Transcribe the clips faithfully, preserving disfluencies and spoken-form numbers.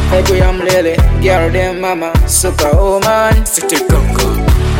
Baby, I'm Lily, girl, them mama, superwoman, city coco.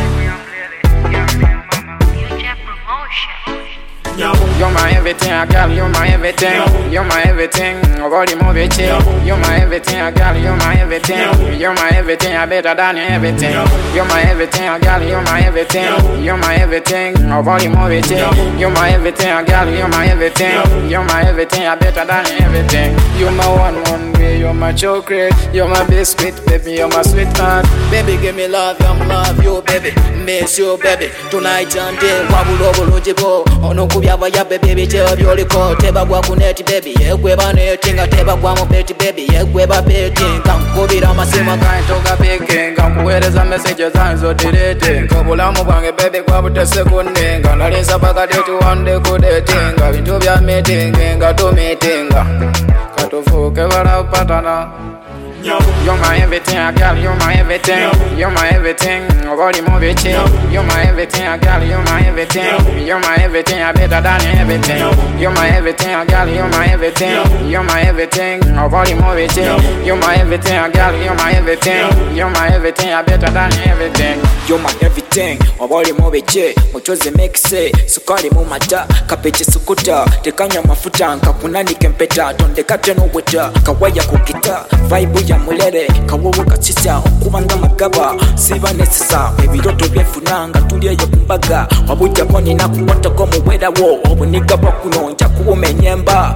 You're my everything, I got you're my everything. You're my everything, body move it chill. You're my everything, I got you're my everything. You're my everything, I better than everything. You're my everything, I got you're my everything. You're my everything, body move it chill. You're my everything, I got you're my everything. You're my everything, I better than everything. You're my one, one way, you're my chocolate. You're my biscuit, baby, you're my sweetheart. Baby, give me love, young love, you baby. Miss you, baby, tonight and day. Wabulu, wabulu, jibo. Ono kubyaba ya baby, tell you liko. Teba gwa kuneti, baby, yegweba netinga. Teba gwa mopeti, baby, yegweba peting. Kankubira masima kaintoka picking. Kankuwereza messages anzo deleting. Kabulamu bwange, baby, kwa butese kuninga. Nalinsa paka date wande kudetinga. Bintu bya meeting, nga to meetinga. Katufuke wala patana. You're my everything, I got you're my everything. You're my everything, body move it chill. You're my everything, I got you're my everything. You're my everything, I better than everything. You're my everything, I got you're my everything. You're my everything, body move it chill. You're my everything, I got you're my everything. You're my everything, I better than everything. You're my everything, body move it chill. Mochoze make say, sukari mu mata, kapeche sukuta, tekanya mafuta, nkakunani kempeta, tonde kate no weta, kawaya kukita, vibe ya mulere, kawowo kachisa, okubanga magaba, siba nesisa, ebiroto byefunanga, tuliye kumbaga, wabuja koni na kuwata kwa muweda wo, obuniga bakuno, njakuwo menyemba.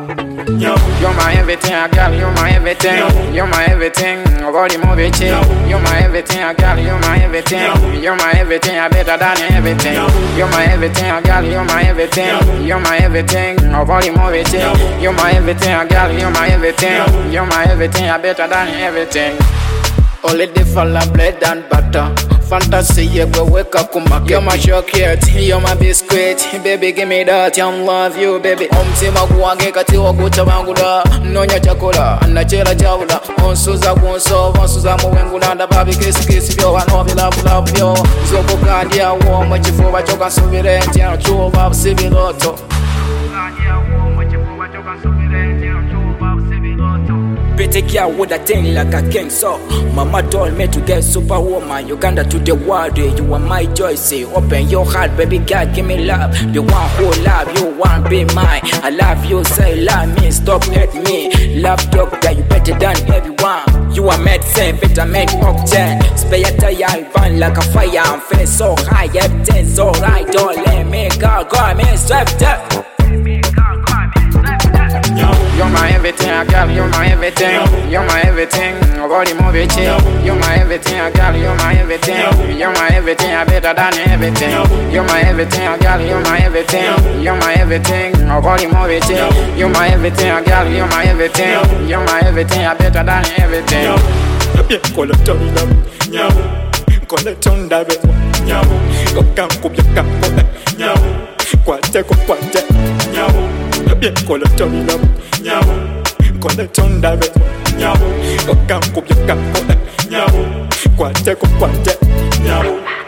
You're my everything, I got you're my everything. You're my everything, body move it chill. You're my everything, I got you're my everything. You're my everything, I better than everything. You're my everything, I got you're my everything. You're my everything, body move it chill. You're my everything, I got you're my everything. You're my everything, I better than everything. Only the falla bread and butter. Fantasy, you go wake up, come back. You're my chocolate, you're my biscuit. Baby, give me that, I love you, baby. Omsima kuwange kati wakuta bangula. Nonya chakula, anachela chawula. Onsuza kunso, onsuza muwengula. Ndababi kisi kisi vyo, wanovi love love vyo. Zoko kandi ya uo, mwechifu wachoka subirenti. Yano chuo babu sibiloto. Take care with a thing like a king, so mama told me to get superwoman. Uganda to the world, you are my choice. Open your heart, baby girl, give me love. You want who love, you want be mine. I love you, say love me, stop hate me. Love doctor, you better than everyone. You are medicine, better make oxygen. Spare your tire, burn like a fire. I'm feeling so high, everything's alright. Don't let me go, go, me swept up. You're my everything, I got you're my everything. You're my everything, body move it chill. You're my everything, I got you're my everything. You're my everything, I better than everything. You're my everything, I got you're my everything. You're my everything, body move it chill. You're my everything, I got you're my everything. You're my everything, I better than everything. Kola tonda, nyao. Kola tonda be, nyao. Kokam kubya kapo, nyao. Kwate ko kwate, nyao. Kola tonda, nyao. Kola tonda be, nyao. Kokam kubya kapo, nyao. Kwate ko kwate, nyao.